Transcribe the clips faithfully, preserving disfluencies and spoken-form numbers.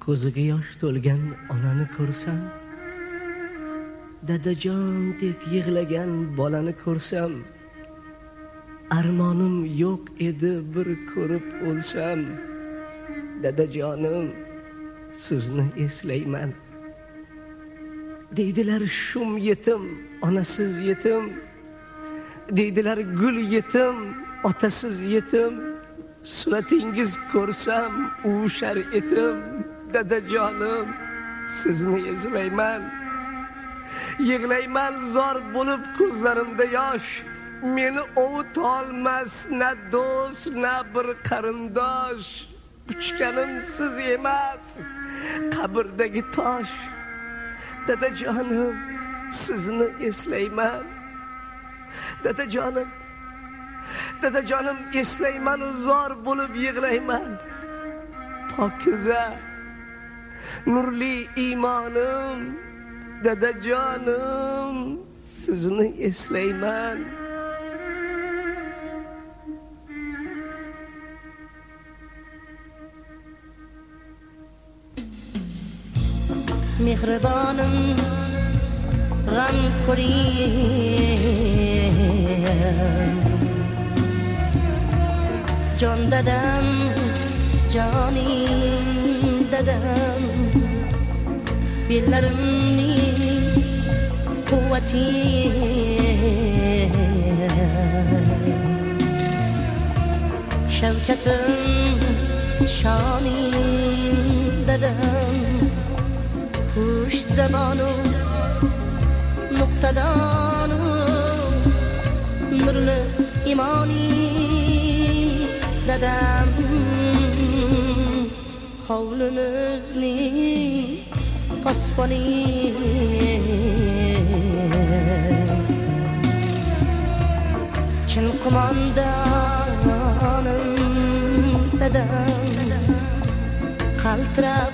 ko'ziga yosh to'lgan onani ko'rsam, dadajon deb yig'lagan bolani ko'rsam, armonim yo'q edi bir ko'rib o'lsam, dadajonim sizni eslayman. Deydilar shum yetim, onasiz yetim, deydilar gul yetim, otasiz yetim. Suratingiz ko'rsam uvishar etim, dadajonim sizni eslayman. Yig'layman zor bo'lib ko'zlarimda yosh, meni ovutolmas na do'st na bir qarindosh. Uchganim siz emas, qabrdagi tosh. Dadajonim sizni eslayman. Dadajonim Dadajonim eslayman, zor bo'lib yig'layman. Pokiza nurli iymonim, dadajonim sizni eslayman. Mehribonim g'amxo'rim, jon dadam, joning dadam, bellarimning quvvati, shavkatim, shoning dadam, xush zabonu nuqtadonu nurli imoning dadam, hovlimizning osmoni, chin qo'mondonim dadam, qaltirab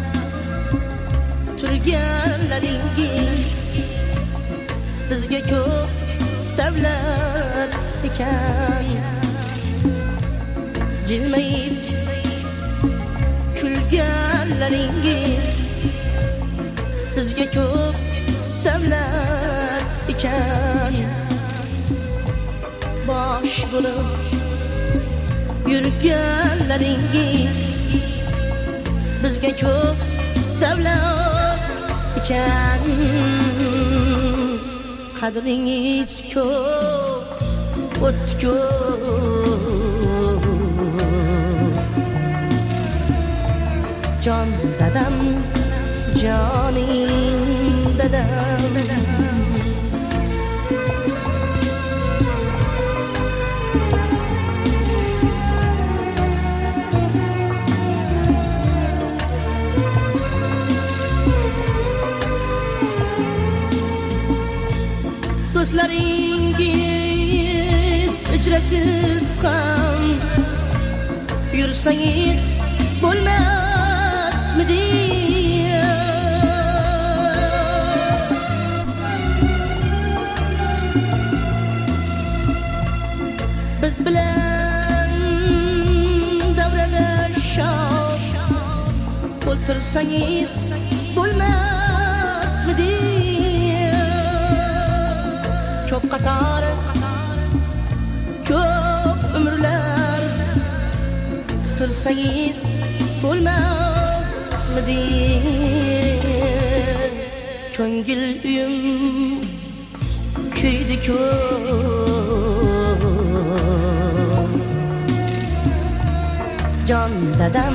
turganlaringiz bizga ko'p davlat ekan. Jilmayib kulganlaringiz bizga ko'p davlat ekan. Bosh bo'lib yurganlaringiz bizga ko'p davlat ekan. Qadringiz ko'p, o't ko'p, jon dadam, joning dadam. Do'stlaringiz ijrasiz ham yursangiz bo'lmasmidi? Biz bilan davrada shoh o'ltirsangiz bo'lmasmidi? Ko'p qatori, ko'p umrlar sirsangiz bo'lmasmidi? Ko'ngil uyim kuydi ko'p, jon dadam,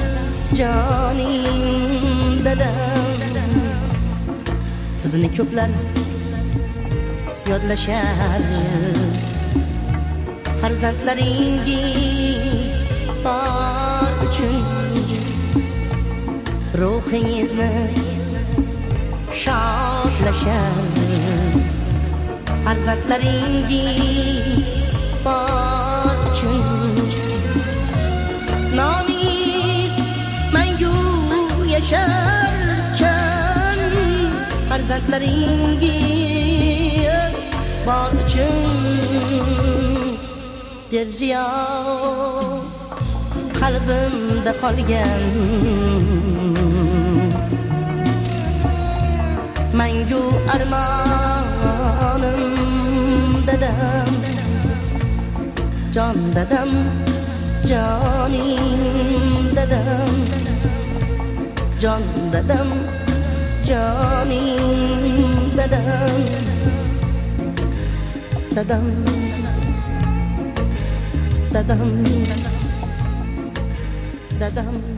joning dadam. Sizni ko'plar yodlashar, farzandlaringiz bor uchun ruhingizni shodlashar. Farzandlaringiz bor uchun nomingiz mangu yasharkan. Farzandlaringiz bor uchun derziyo qalbimda qolgan. منگو ارمانم ددم جان ددم جانیم ددم جان ددم جانیم ددم ددم ددم ددم